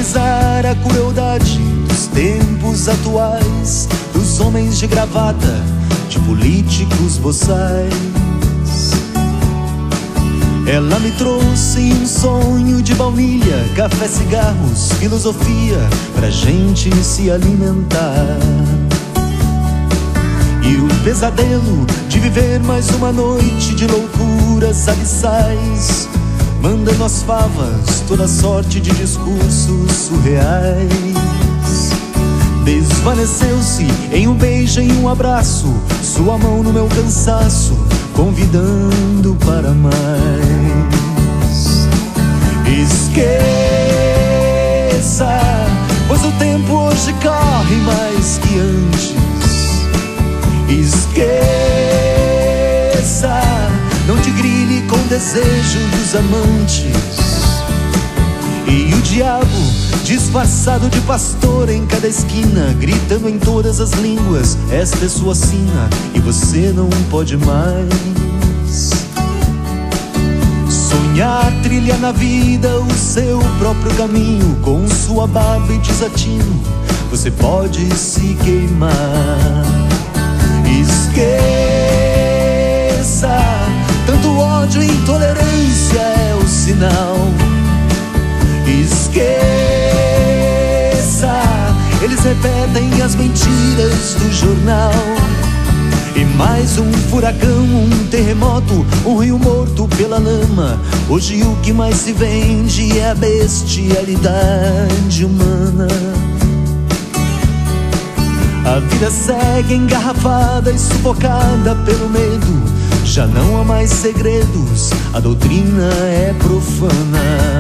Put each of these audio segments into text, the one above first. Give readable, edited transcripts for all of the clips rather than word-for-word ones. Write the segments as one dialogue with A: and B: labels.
A: analisar a crueldade dos tempos atuais, dos homens de gravata, de políticos boçais. Ela me trouxe um sonho de baunilha, café, cigarros, filosofia, pra gente se alimentar. E o pesadelo de viver mais uma noite de loucuras abissais, mandando as favas toda sorte de discursos surreais. Desvaneceu-se em um beijo, em um abraço, sua mão no meu cansaço, convidando para mais. Esqueça, pois o tempo hoje corre mais que antes. Esqueça, não te grilhe com desejo dos amantes. E o diabo, disfarçado de pastor em cada esquina, gritando em todas as línguas: esta é sua sina e você não pode mais. Sonhar, trilhar na vida o seu próprio caminho, com sua barba e desatino você pode se queimar. Esqueça, tanto ódio e intolerância é o sinal. Esqueça, eles repetem as mentiras do jornal. E mais um furacão, um terremoto, um rio morto pela lama. Hoje o que mais se vende é a bestialidade humana. A vida segue engarrafada e sufocada pelo medo. Já não há mais segredos, a doutrina é profana.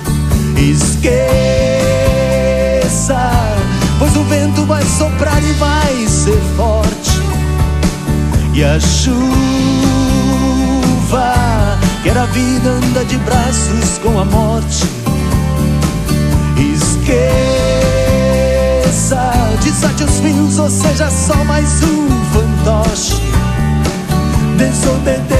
A: Esqueça, pois o vento vai soprar e vai ser forte. E a chuva quer a vida, anda de braços com a morte. Esqueça, desate os fios, ou seja, só mais um fantoche. Desobedeça